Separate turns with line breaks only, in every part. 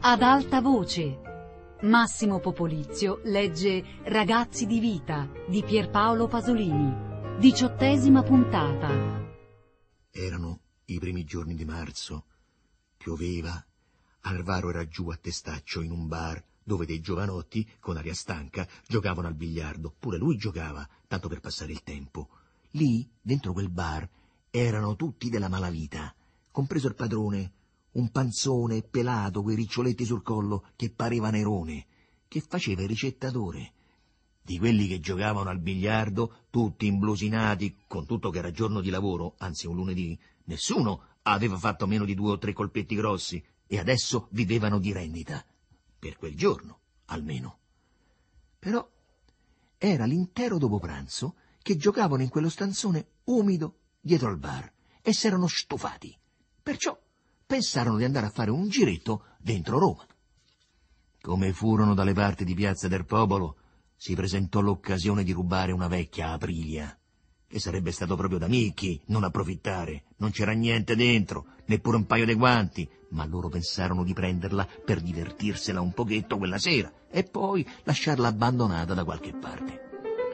Ad alta voce. Massimo Popolizio legge Ragazzi di vita di Pierpaolo Pasolini. 18ª puntata.
Erano i primi giorni di marzo. Pioveva. Alvaro era giù a Testaccio in un bar dove dei giovanotti, con aria stanca, giocavano al biliardo. Pure lui giocava, tanto per passare il tempo. Lì, dentro quel bar, erano tutti della malavita, compreso il padrone, un panzone pelato, quei riccioletti sul collo che pareva Nerone, che faceva il ricettatore. Di quelli che giocavano al biliardo, tutti imblusinati, con tutto che era giorno di lavoro, anzi un lunedì, nessuno aveva fatto meno di 2 o 3 colpetti grossi e adesso vivevano di rendita, per quel giorno almeno. Però era l'intero dopopranzo che giocavano in quello stanzone umido dietro al bar e s'erano stufati. Perciò pensarono di andare a fare un giretto dentro Roma. Come furono dalle parti di Piazza del Popolo, si presentò l'occasione di rubare una vecchia Aprilia, che sarebbe stato proprio da Micchi non approfittare. Non c'era niente dentro, neppure un paio di guanti, ma loro pensarono di prenderla per divertirsela un pochetto quella sera e poi lasciarla abbandonata da qualche parte.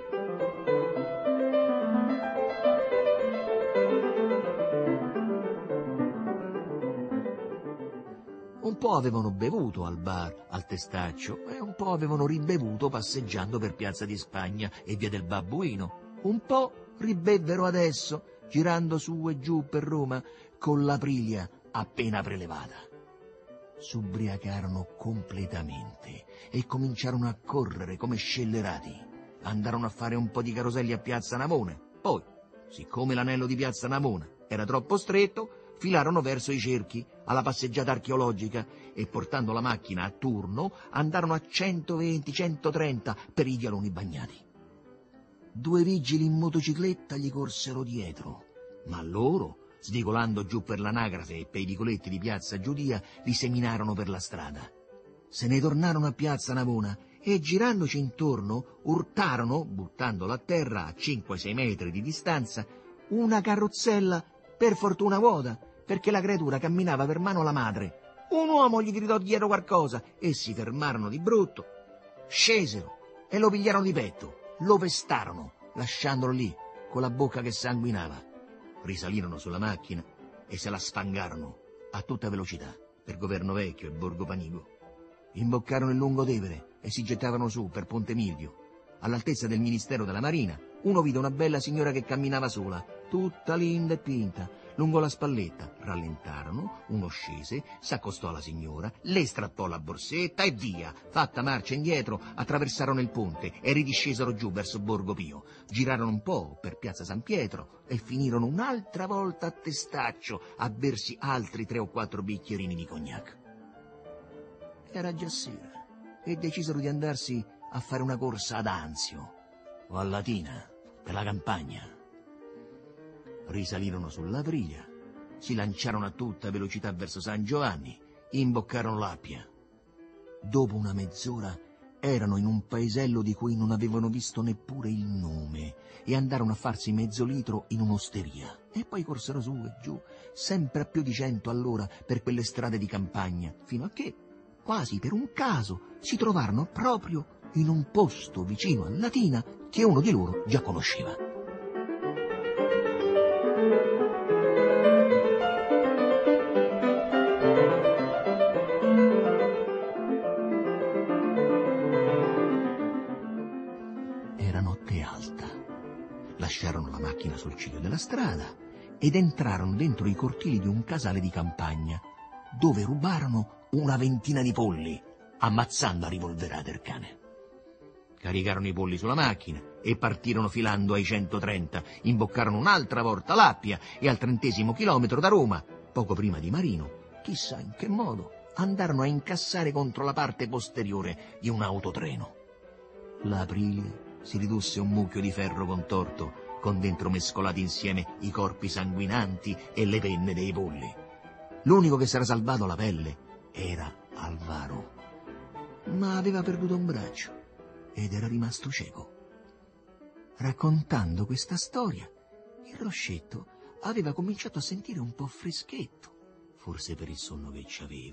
Un po' avevano bevuto al bar, al Testaccio, e un po' avevano ribevuto passeggiando per Piazza di Spagna e via del Babbuino. Un po' ribevvero adesso, girando su e giù per Roma, con l'Aprilia appena prelevata. S'ubriacarono completamente e cominciarono a correre come scellerati. Andarono a fare un po' di caroselli a Piazza Navona. Poi, siccome l'anello di Piazza Navona era troppo stretto, filarono verso i cerchi, alla passeggiata archeologica, e portando la macchina a turno andarono a 120-130 per i vialoni bagnati. 2 vigili in motocicletta gli corsero dietro, ma loro, sdigolando giù per l'anagrafe e per i vicoletti di Piazza Giudia, li seminarono per la strada. Se ne tornarono a Piazza Navona e, girandoci intorno, urtarono, buttandolo a terra a 5-6 metri di distanza, una carrozzella, per fortuna vuota, perché la creatura camminava per mano la madre. Un uomo gli gridò dietro qualcosa e si fermarono di brutto. Scesero e lo pigliarono di petto, lo pestarono, lasciandolo lì, con la bocca che sanguinava. Risalirono sulla macchina e se la sfangarono a tutta velocità per Governo Vecchio e Borgo Panigo. Imboccarono il Lungotevere e si gettavano su per Ponte Milvio. All'altezza del Ministero della Marina, uno vide una bella signora che camminava sola, tutta linda e pinta, lungo la spalletta. Rallentarono, uno scese, s'accostò alla signora, le strappò la borsetta e via. Fatta marcia indietro, attraversarono il ponte e ridiscesero giù verso Borgo Pio. Girarono un po' per Piazza San Pietro e finirono un'altra volta a Testaccio a bersi altri 3 o 4 bicchierini di cognac. Era già sera e decisero di andarsi a fare una corsa ad Anzio o a Latina per la campagna. Risalirono sull'Aprilia, si lanciarono a tutta velocità verso San Giovanni, imboccarono l'Appia. Dopo una mezz'ora erano in un paesello di cui non avevano visto neppure il nome e andarono a farsi mezzo litro in un'osteria e poi corsero su e giù, sempre a più di 100 all'ora per quelle strade di campagna, fino a che, quasi per un caso, si trovarono proprio in un posto vicino a Latina che uno di loro già conosceva. Era notte alta. Lasciarono la macchina sul ciglio della strada ed entrarono dentro i cortili di un casale di campagna, dove rubarono una ventina di polli, ammazzando a rivolverate il cane. Caricarono i polli sulla macchina e partirono filando ai 130. Imboccarono un'altra volta l'Appia e al 30° chilometro da Roma, poco prima di Marino, chissà in che modo, andarono a incassare contro la parte posteriore di un autotreno. L'Aprilia si ridusse un mucchio di ferro contorto, con dentro mescolati insieme i corpi sanguinanti e le penne dei polli. L'unico che s'era salvato la pelle era Alvaro, ma aveva perduto un braccio ed era rimasto cieco. Raccontando questa storia, il Roscetto aveva cominciato a sentire un po' freschetto, forse per il sonno che ci aveva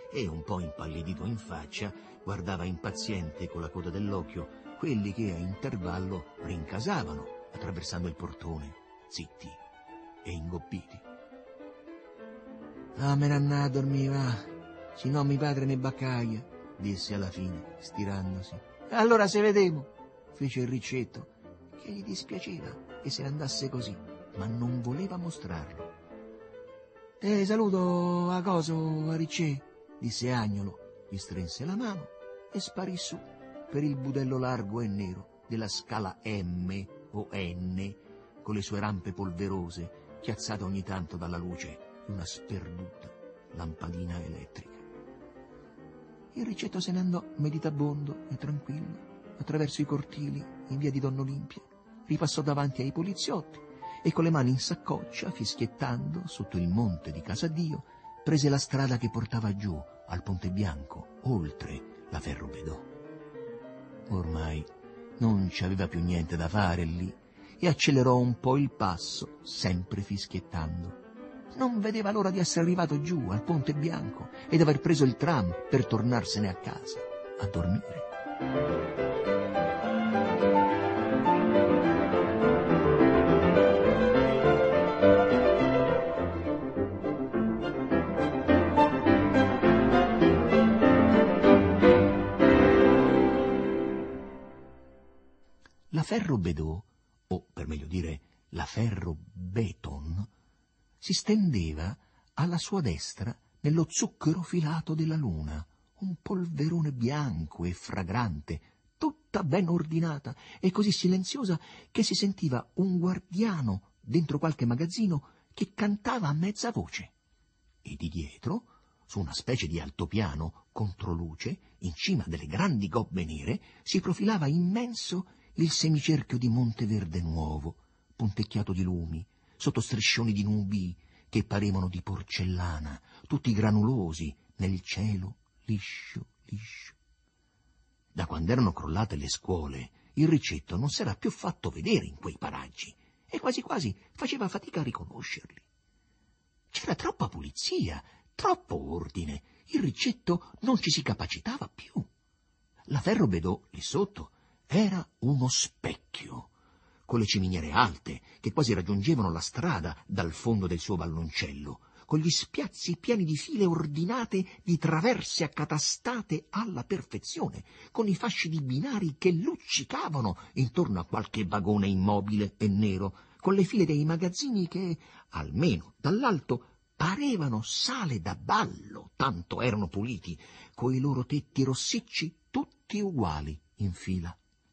e, un po' impallidito in faccia, guardava impaziente con la coda dell'occhio quelli che a intervallo rincasavano attraversando il portone, zitti e ingobbiti. «Ah, me ne andà a dormire, va, se no mi padre ne baccaglia», disse alla fine, stirandosi. «Allora se vedemo», fece il Riccetto, che gli dispiaceva che se ne andasse così, ma non voleva mostrarlo. «Te saluto a coso, a Riccè», disse Agnolo, gli strinse la mano e sparì su per il budello largo e nero della scala M o N, con le sue rampe polverose, chiazzate ogni tanto dalla luce di una sperduta lampadina elettrica. Il Riccetto se ne andò meditabondo e tranquillo attraverso i cortili in via di Donna Olimpia, ripassò davanti ai poliziotti e con le mani in saccoccia, fischiettando sotto il monte di Casadio, prese la strada che portava giù al Ponte Bianco, oltre la Ferrobedò. Ormai non ci aveva più niente da fare lì e accelerò un po' il passo, sempre fischiettando. Non vedeva l'ora di essere arrivato giù al Ponte Bianco e di aver preso il tram per tornarsene a casa, a dormire. La Ferrobedò, o per meglio dire la Ferrobeton, si stendeva alla sua destra nello zucchero filato della luna, un polverone bianco e fragrante, tutta ben ordinata e così silenziosa che si sentiva un guardiano dentro qualche magazzino che cantava a mezza voce. E di dietro, su una specie di altopiano controluce, in cima delle grandi gobbe nere, si profilava immenso il semicerchio di Monteverde nuovo, punteggiato di lumi, sotto striscioni di nubi che parevano di porcellana, tutti granulosi nel cielo liscio, liscio. Da quando erano crollate le scuole, il Riccetto non s'era più fatto vedere in quei paraggi e quasi quasi faceva fatica a riconoscerli. C'era troppa pulizia, troppo ordine, il Riccetto non ci si capacitava più. La Ferrobedò, lì sotto, era uno specchio, con le ciminiere alte che quasi raggiungevano la strada dal fondo del suo valloncello, con gli spiazzi pieni di file ordinate di traverse accatastate alla perfezione, con i fasci di binari che luccicavano intorno a qualche vagone immobile e nero, con le file dei magazzini che, almeno dall'alto, parevano sale da ballo, tanto erano puliti, coi loro tetti rossicci tutti uguali in fila.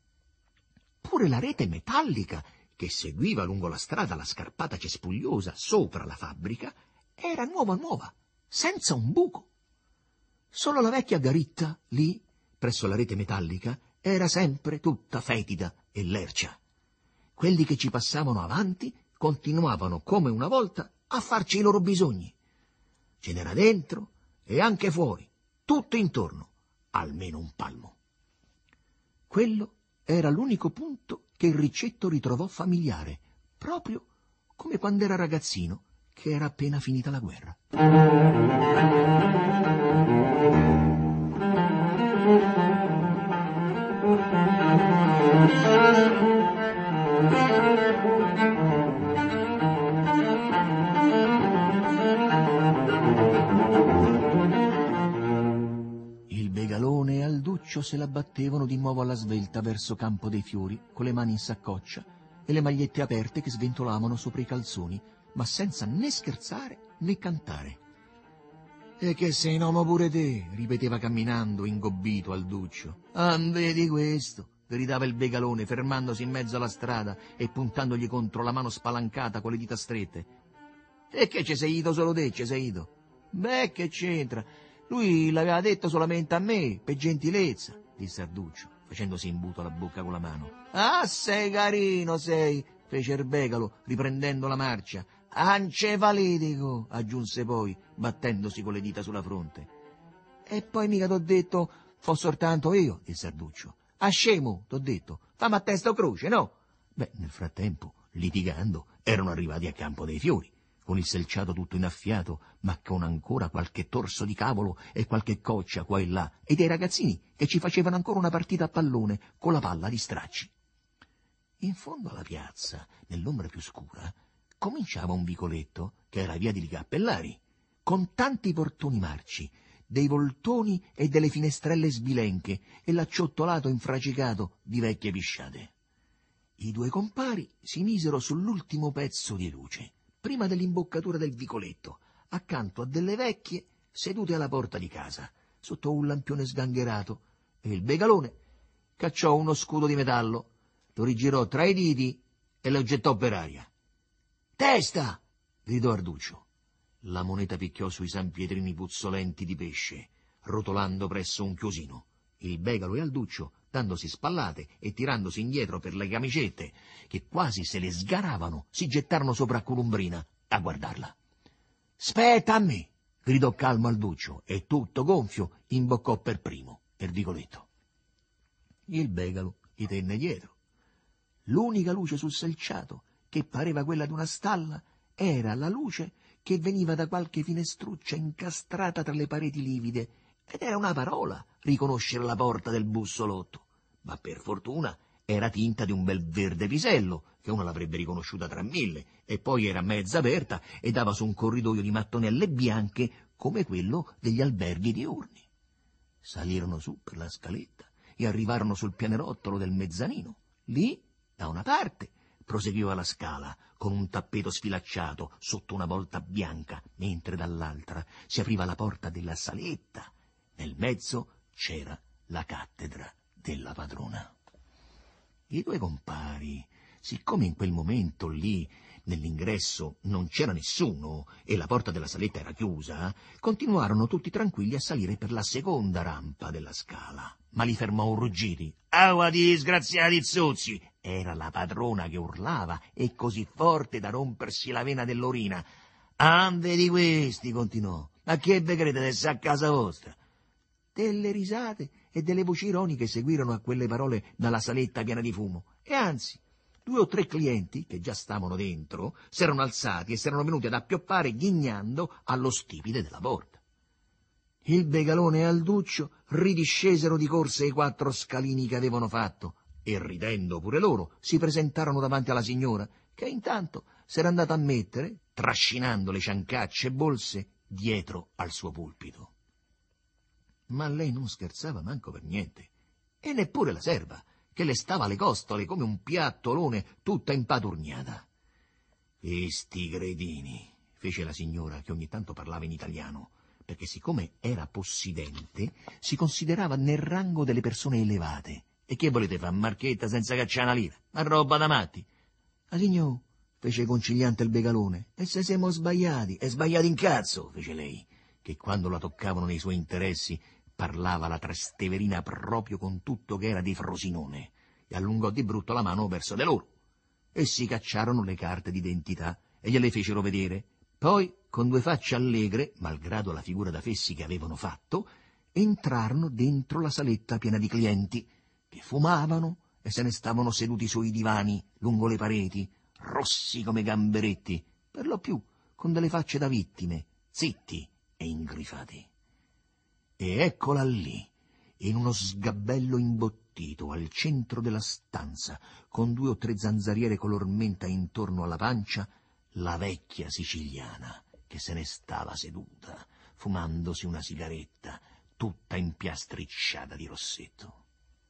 Pure la rete metallica che seguiva lungo la strada la scarpata cespugliosa sopra la fabbrica era nuova nuova, senza un buco. Solo la vecchia garitta, lì, presso la rete metallica, era sempre tutta fetida e lercia. Quelli che ci passavano avanti continuavano come una volta a farci i loro bisogni. Ce n'era dentro e anche fuori, tutto intorno, almeno un palmo. Quello era l'unico punto che il Riccetto ritrovò familiare, proprio come quando era ragazzino, che era appena finita la guerra. Il Begalone e Alduccio se la battevano di nuovo alla svelta verso Campo dei Fiori, con le mani in saccoccia e le magliette aperte che sventolavano sopra i calzoni, ma senza né scherzare né cantare. «E che sei un uomo pure te», ripeteva camminando, ingobbito Alduccio. «Ah, vedi questo», gridava il Begalone, fermandosi in mezzo alla strada e puntandogli contro la mano spalancata con le dita strette. «E che ci sei ido solo te, ci sei ido?» «Beh, che c'entra? Lui l'aveva detto solamente a me, per gentilezza», disse Alduccio, facendosi imbuto la bocca con la mano. «Ah, sei carino, sei», fece il Begalo, riprendendo la marcia. «Ancefalitico», aggiunse poi, battendosi con le dita sulla fronte. «E poi mica t'ho detto, fo soltanto io», disse Alduccio. «A scemo, t'ho detto, fammi a testa o croce, no?» Beh, nel frattempo, litigando, erano arrivati a Campo dei Fiori, con il selciato tutto innaffiato, ma con ancora qualche torso di cavolo e qualche coccia qua e là, e dei ragazzini che ci facevano ancora una partita a pallone con la palla di stracci. In fondo alla piazza, nell'ombra più scura, cominciava un vicoletto, che era via di Cappellari, con tanti portoni marci, dei voltoni e delle finestrelle sbilenche e l'acciottolato infracicato di vecchie pisciate. I due compari si misero sull'ultimo pezzo di luce, prima dell'imboccatura del vicoletto, accanto a delle vecchie sedute alla porta di casa, sotto un lampione sgangherato, e il Begalone cacciò uno scudo di metallo, lo rigirò tra i diti e lo gettò per aria. «Testa!» gridò Arduccio. La moneta picchiò sui sanpietrini puzzolenti di pesce, rotolando presso un chiosino. Il Begalo e Alduccio, dandosi spallate e tirandosi indietro per le camicette, che quasi se le sgaravano, si gettarono sopra a Columbrina a guardarla. «Spetta a me!» gridò calmo Alduccio e, tutto gonfio, imboccò per primo il vicoletto. Il Begalo gli tenne dietro. L'unica luce sul selciato, che pareva quella di una stalla, era la luce che veniva da qualche finestruccia incastrata tra le pareti livide, ed era una parola riconoscere la porta del bussolotto, ma per fortuna era tinta di un bel verde pisello, che uno l'avrebbe riconosciuta tra mille, e poi era mezza aperta e dava su un corridoio di mattonelle bianche come quello degli alberghi diurni. Salirono su per la scaletta e arrivarono sul pianerottolo del mezzanino. Lì, da una parte, proseguiva la scala con un tappeto sfilacciato sotto una volta bianca, mentre dall'altra si apriva la porta della saletta. Nel mezzo c'era la cattedra della padrona. I due compari, siccome in quel momento lì nell'ingresso non c'era nessuno e la porta della saletta era chiusa, continuarono tutti tranquilli a salire per la seconda rampa della scala. Ma li fermò un ruggiti. «Aua, disgraziati zozzi!» Era la padrona che urlava, e così forte da rompersi la vena dell'orina. «Ande di questi!» continuò. «Ma che ve credete se a casa vostra?» Delle risate e delle voci ironiche seguirono a quelle parole dalla saletta piena di fumo, e anzi 2 o 3 clienti, che già stavano dentro, s'erano alzati e s'erano venuti ad appioppare ghignando allo stipite della porta. Il Begalone e Alduccio ridiscesero di corsa i 4 scalini che avevano fatto, e ridendo pure loro si presentarono davanti alla signora, che intanto s'era andata a mettere, trascinando le ciancacce e bolse, dietro al suo pulpito. Ma lei non scherzava manco per niente, e neppure la serva, che le stava alle costole come un piattolone tutta impaturniata. «Questi cretini», fece la signora, che ogni tanto parlava in italiano, perché siccome era possidente si considerava nel rango delle persone elevate. «E che volete fare, marchetta, senza cacciare una lira? Ma roba da matti!» «Alignò», fece conciliante il Begalone, «e se siamo sbagliati?» «E sbagliati in cazzo», fece lei, che quando la toccavano nei suoi interessi parlava la Trasteverina proprio con tutto che era di Frosinone, e allungò di brutto la mano verso di loro. Essi cacciarono le carte d'identità e gliele fecero vedere. Poi, con 2 facce allegre, malgrado la figura da fessi che avevano fatto, entrarono dentro la saletta piena di clienti, che fumavano e se ne stavano seduti sui divani lungo le pareti, rossi come gamberetti, per lo più con delle facce da vittime, zitti e ingrifati. E eccola lì, in uno sgabello imbottito al centro della stanza, con 2 o 3 zanzariere color menta intorno alla pancia, la vecchia siciliana, che se ne stava seduta, fumandosi una sigaretta, tutta impiastricciata di rossetto.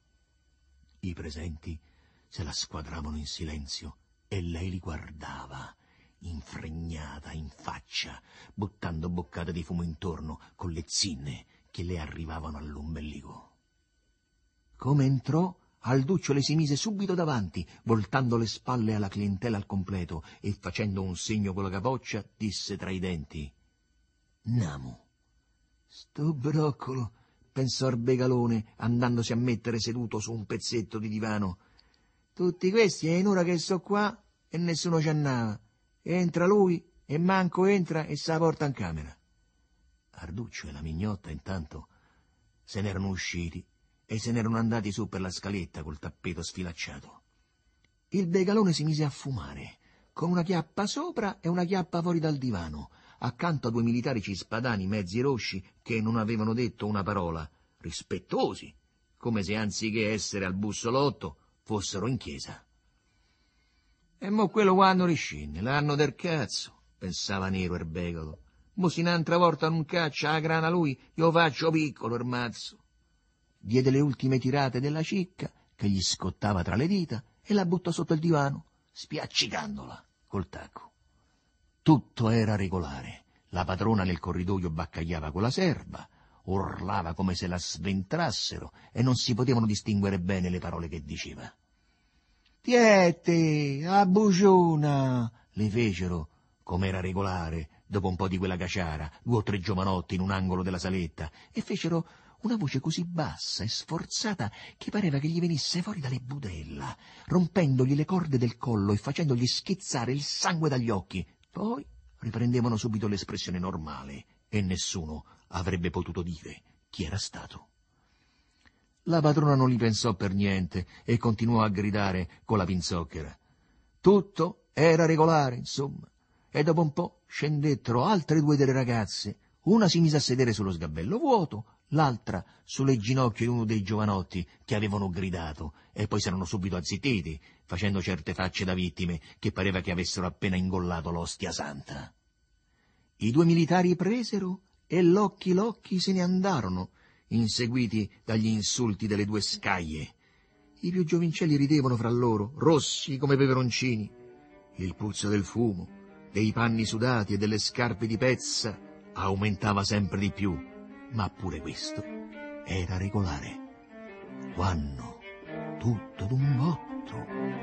I presenti se la squadravano in silenzio e lei li guardava, infregnata in faccia, buttando boccate di fumo intorno con le zinne che le arrivavano all'ombelico. Come entrò, Alduccio le si mise subito davanti, voltando le spalle alla clientela al completo, e facendo un segno con la capoccia disse tra i denti: «Namu». «Sto broccolo», pensò il Begalone, andandosi a mettere seduto su un pezzetto di divano. «Tutti questi è in ora che so qua e nessuno ci annava. Entra lui e manco entra e se la porta in camera». Arduccio e la mignotta intanto se n'erano usciti e se n'erano andati su per la scaletta col tappeto sfilacciato. Il Begalone si mise a fumare con una chiappa sopra e una chiappa fuori dal divano, accanto a 2 militari cispadani mezzi rosci che non avevano detto una parola, rispettosi, come se anziché essere al bussolotto fossero in chiesa. E mo quello quando riscende, l'anno del cazzo, pensava Nero Erbegolo. Mo se un'altra volta non caccia la grana lui, io faccio piccolo il mazzo. Diede le ultime tirate della cicca, che gli scottava tra le dita, e la buttò sotto il divano, spiaccicandola col tacco. Tutto era regolare. La padrona nel corridoio baccagliava con la serva, urlava come se la sventrassero e non si potevano distinguere bene le parole che diceva. «Tiete, a buciona!» le fecero, come era regolare, dopo un po' di quella caciara, 2 o 3 giovanotti in un angolo della saletta, e fecero una voce così bassa e sforzata che pareva che gli venisse fuori dalle budella, rompendogli le corde del collo e facendogli schizzare il sangue dagli occhi. Poi riprendevano subito l'espressione normale e nessuno avrebbe potuto dire chi era stato. La padrona non li pensò per niente e continuò a gridare con la pinzocchera. Tutto era regolare, insomma, e dopo un po' scendettero altre 2 delle ragazze. Una si mise a sedere sullo sgabello vuoto, l'altra sulle ginocchia di uno dei giovanotti che avevano gridato, e poi s'erano subito azzittiti, facendo certe facce da vittime che pareva che avessero appena ingollato l'ostia santa. I 2 militari presero e Locchi se ne andarono, inseguiti dagli insulti delle 2 scaglie. I più giovincelli ridevano fra loro, rossi come peperoncini. Il puzzo del fumo, dei panni sudati e delle scarpe di pezza aumentava sempre di più, ma pure questo era regolare. Quando tutto d'un botto.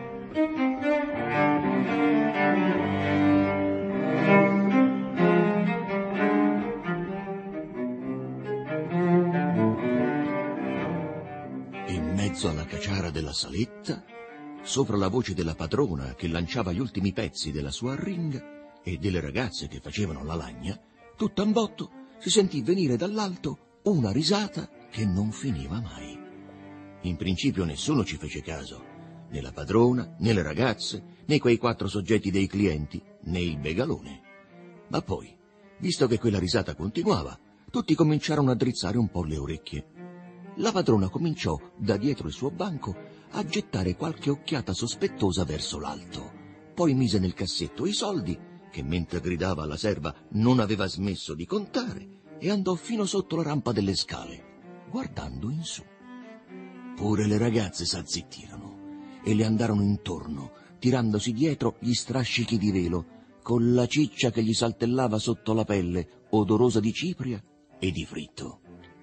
In mezzo alla caciara della saletta, sopra la voce della padrona che lanciava gli ultimi pezzi della sua arringa e delle ragazze che facevano la lagna, tutto a un botto si sentì venire dall'alto una risata che non finiva mai. In principio nessuno ci fece caso, né la padrona, né le ragazze, né quei 4 soggetti dei clienti, né il begalone. Ma poi, visto che quella risata continuava, tutti cominciarono a drizzare un po' le orecchie. La padrona cominciò, da dietro il suo banco, a gettare qualche occhiata sospettosa verso l'alto. Poi mise nel cassetto i soldi, che mentre gridava alla serva non aveva smesso di contare, e andò fino sotto la rampa delle scale, guardando in su. Pure le ragazze s'azzittirono e le andarono intorno, tirandosi dietro gli strascichi di velo, con la ciccia che gli saltellava sotto la pelle, odorosa di cipria e di fritto.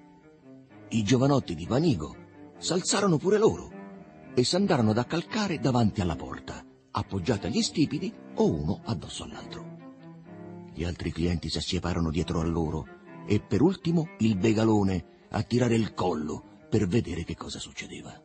I giovanotti di Vanigo s'alzarono pure loro e s'andarono ad accalcare davanti alla porta, appoggiati agli stipiti o uno addosso all'altro. Gli altri clienti si assieparono dietro a loro e per ultimo il begalone a tirare il collo per vedere che cosa succedeva.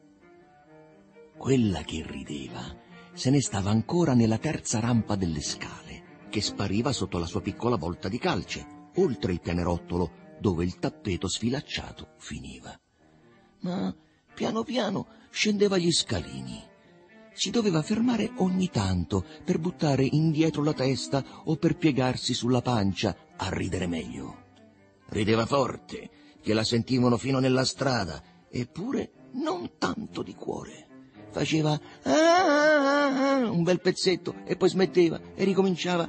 Quella che rideva se ne stava ancora nella terza rampa delle scale, che spariva sotto la sua piccola volta di calce, oltre il pianerottolo dove il tappeto sfilacciato finiva. Ma piano piano scendeva gli scalini. Si doveva fermare ogni tanto per buttare indietro la testa o per piegarsi sulla pancia a ridere meglio. Rideva forte, che la sentivano fino nella strada, eppure non tanto di cuore. Faceva un bel pezzetto e poi smetteva e ricominciava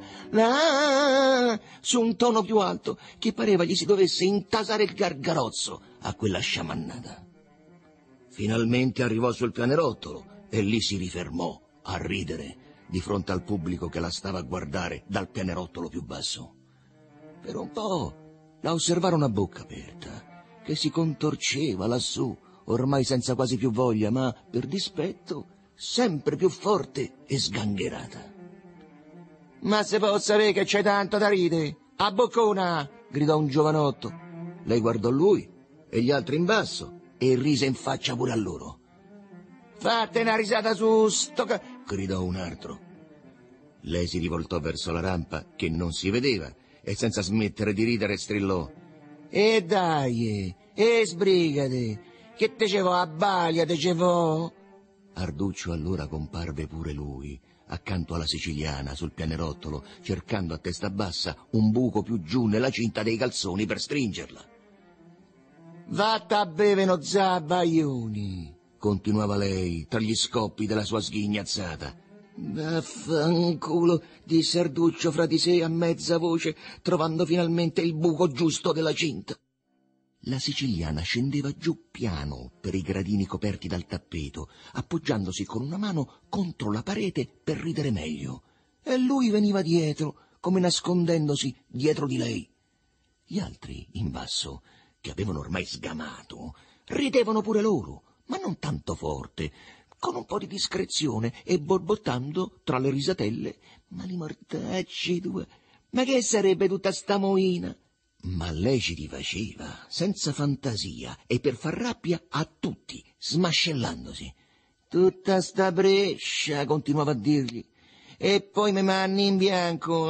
su un tono più alto che pareva gli si dovesse intasare il gargarozzo a quella sciamannata. Finalmente arrivò sul pianerottolo e lì si rifermò a ridere di fronte al pubblico che la stava a guardare dal pianerottolo più basso. Per un po' la osservarono a bocca aperta, che si contorceva lassù, ormai senza quasi più voglia, ma per dispetto sempre più forte e sgangherata. «Ma se può sapere che c'è tanto da ridere? A boccona!» gridò un giovanotto. Lei guardò lui e gli altri in basso e rise in faccia pure a loro. «Fate una risata su sto gridò un altro. Lei si rivoltò verso la rampa che non si vedeva e senza smettere di ridere strillò: «E dai, e sbrigate! Che te ce vo a balia, te ce vo?» Arduccio allora comparve pure lui, accanto alla siciliana sul pianerottolo, cercando a testa bassa un buco più giù nella cinta dei calzoni per stringerla. «Vatte a bere no zabaioni», continuava lei tra gli scoppi della sua sghignazzata. «Vaffanculo», disse Arduccio fra di sé a mezza voce, trovando finalmente il buco giusto della cinta. La siciliana scendeva giù piano per i gradini coperti dal tappeto, appoggiandosi con una mano contro la parete per ridere meglio, e lui veniva dietro, come nascondendosi dietro di lei. Gli altri, in basso, che avevano ormai sgamato, ridevano pure loro, ma non tanto forte, con un po' di discrezione e borbottando tra le risatelle: «Ma li mortacci due, ma che sarebbe tutta sta moina?» Ma lei ci rifaceva, senza fantasia, e per far rabbia a tutti, smascellandosi. «Tutta sta brescia», continuava a dirgli, «e poi me manni in bianco,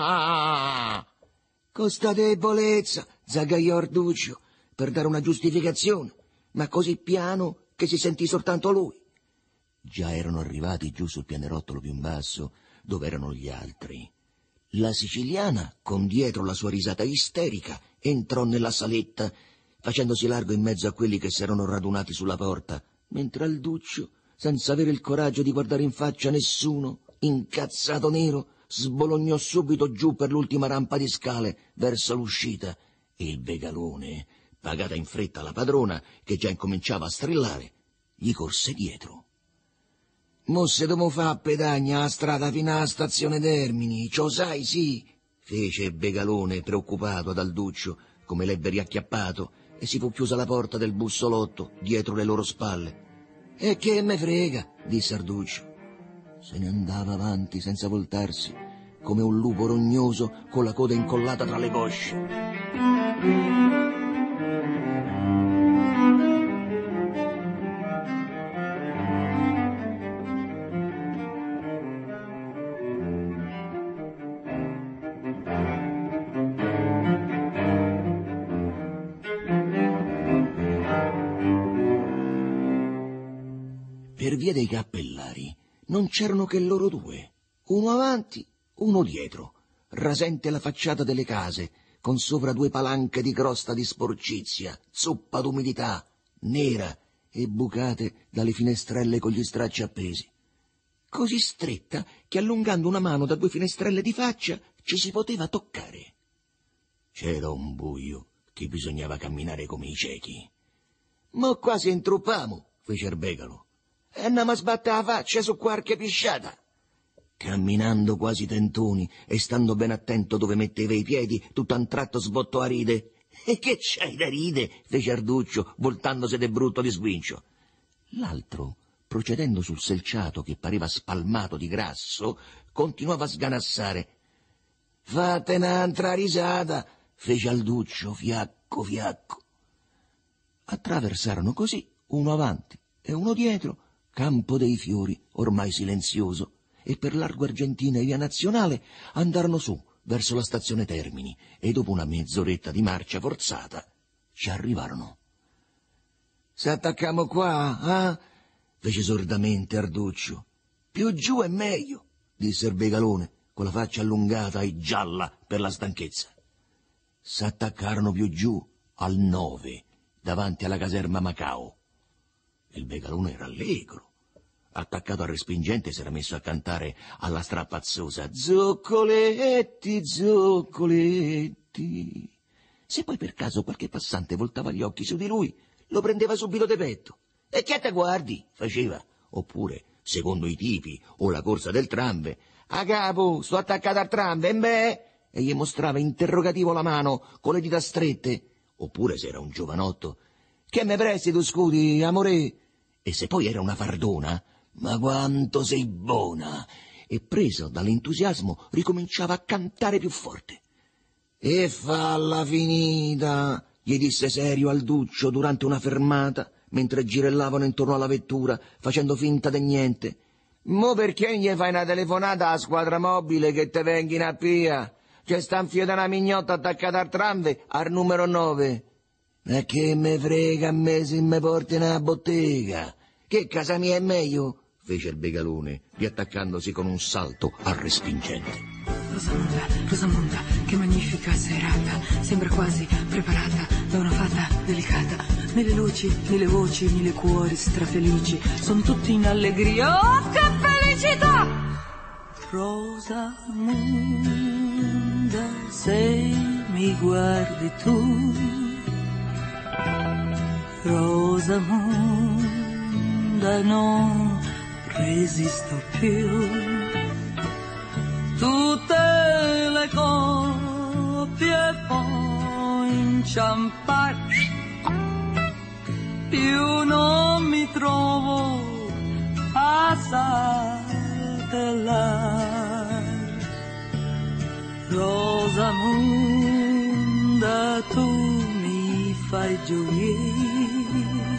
Con sta debolezza», zagaiò Arduccio, per dare una giustificazione, ma così piano che si sentì soltanto lui. Già erano arrivati giù sul pianerottolo più in basso, dove erano gli altri. La siciliana, con dietro la sua risata isterica, entrò nella saletta, facendosi largo in mezzo a quelli che s'erano radunati sulla porta, mentre Alduccio, senza avere il coraggio di guardare in faccia nessuno, incazzato nero, sbolognò subito giù per l'ultima rampa di scale verso l'uscita, e il Begalone, pagata in fretta la padrona, che già incominciava a strillare, gli corse dietro. «Mo se dobbiamo fa a pedagna la strada fino alla stazione Termini, ciò sai, sì?» fece il Begalone, preoccupato ad Alduccio, come l'ebbe riacchiappato, e si fu chiusa la porta del bussolotto dietro le loro spalle. «E che me frega?» disse Arduccio. Se ne andava avanti senza voltarsi, come un lupo rognoso con la coda incollata tra le cosce. Per via dei cappellari non c'erano che loro due, uno avanti, uno dietro, rasente la facciata delle case, con sopra due palanche di crosta di sporcizia, zuppa d'umidità, nera e bucate dalle finestrelle con gli stracci appesi. Così stretta che allungando una mano da due finestrelle di faccia ci si poteva toccare. C'era un buio che bisognava camminare come i ciechi. «Ma quasi intruppiamo», fece il Begalo, «e andiamo a sbattere la faccia su qualche pisciata». Camminando quasi tentoni e stando ben attento dove metteva i piedi, tutto a un tratto sbottò a ride. «E che c'hai da ride?» fece Arduccio, voltandosi de brutto di sguincio. L'altro, procedendo sul selciato che pareva spalmato di grasso, continuava a sganassare. «Fate un'altra risata», fece Alduccio, fiacco fiacco. Attraversarono così, uno avanti e uno dietro, Campo dei Fiori, ormai silenzioso, e per Largo Argentina e Via Nazionale andarono su verso la stazione Termini, e dopo una mezz'oretta di marcia forzata ci arrivarono. «Se attaccamo qua, fece sordamente Arduccio. «Più giù è meglio», disse il Begalone, con la faccia allungata e gialla per la stanchezza. S'attaccarono più giù, al 9, davanti alla caserma Macao. Il Begalone era allegro. Attaccato al respingente s'era messo a cantare alla strappazzosa «Zoccoletti, zoccoletti». Se poi per caso qualche passante voltava gli occhi su di lui, lo prendeva subito de petto. «E che te guardi?» faceva. Oppure, secondo i tipi o la corsa del tramve, «A capo, sto attaccato al tramve, e gli mostrava interrogativo la mano con le dita strette. Oppure, se era un giovanotto, «Che me presti tu scudi, amore?» E se poi era una fardona, «Ma quanto sei buona!» E preso dall'entusiasmo ricominciava a cantare più forte. «E falla finita!» gli disse serio Alduccio durante una fermata, mentre girellavano intorno alla vettura, facendo finta di niente. «Mo perché gli fai una telefonata alla squadra mobile che te venghino a pia? C'è sta un fio da una mignotta attaccata al tramve al numero 9. «Ma che me frega a me se me porti nella bottega? Che casa mia è meglio?» fece il Begalone, riattaccandosi con un salto al respingente.
Rosamunda, Rosamunda, che magnifica serata, sembra quasi preparata da una fata delicata. Mille luci, mille voci, mille cuori strafelici, sono tutti in allegria. Oh, che felicità! Rosamunda, se mi guardi tu, Rosamunda, non resisto più. Tutte le coppie poi inciampare, più non mi trovo a saltellare. Rosamunda, tu mi fai gioire,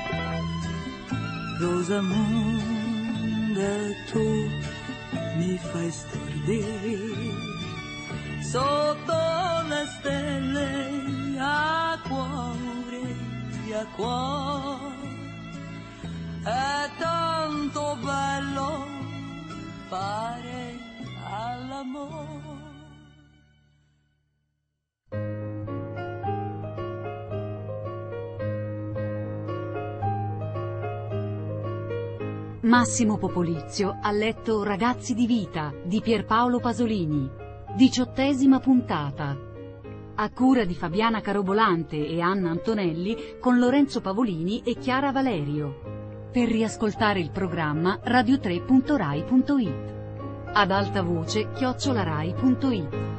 Rosamunda, tu mi fai stordire, sotto le stelle a cuore, a cuore, è tanto bello fare all'amore.
Massimo Popolizio ha letto Ragazzi di vita di Pierpaolo Pasolini, 18ª puntata, a cura di Fabiana Carobolante e Anna Antonelli con Lorenzo Pavolini e Chiara Valerio. Per riascoltare il programma radio3.rai.it. Ad alta voce @rai.it.